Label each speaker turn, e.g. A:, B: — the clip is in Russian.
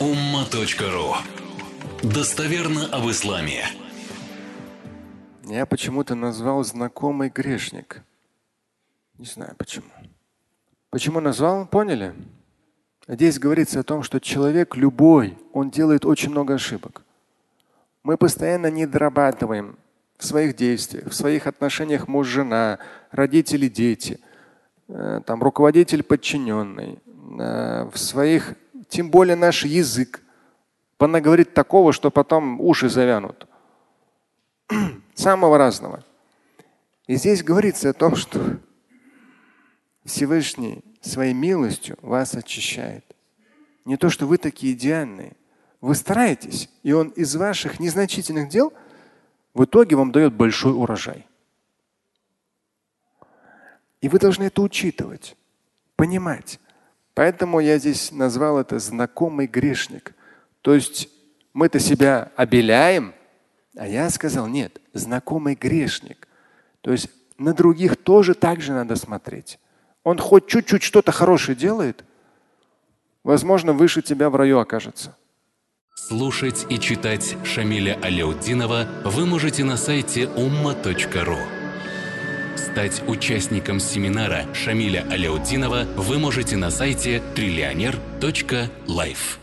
A: umma.ru. Достоверно об исламе.
B: Я почему-то назвал знакомый грешник. Не знаю почему. Почему назвал? Поняли? Здесь говорится о том, что человек любой, он делает очень много ошибок. Мы постоянно не дорабатываем в своих действиях, в своих отношениях муж-жена, родители-дети, там, руководитель-подчиненный, в своих, тем более наш язык. Понаговорит такого, что потом уши завянут. Самого разного. И здесь говорится о том, что Всевышний своей милостью вас очищает. Не то, что вы такие идеальные. Вы стараетесь, и Он из ваших незначительных дел в итоге вам дает большой урожай. И вы должны это учитывать, понимать. Поэтому я здесь назвал это знакомый грешник. То есть мы-то себя обеляем, а я сказал, нет, знакомый грешник. То есть на других тоже так же надо смотреть. Он хоть чуть-чуть что-то хорошее делает, возможно, выше тебя в раю окажется.
A: Слушать и читать Шамиля Аляутдинова вы можете на сайте umma.ru. Стать участником семинара Шамиля Аляутдинова вы можете на сайте trillioner.life.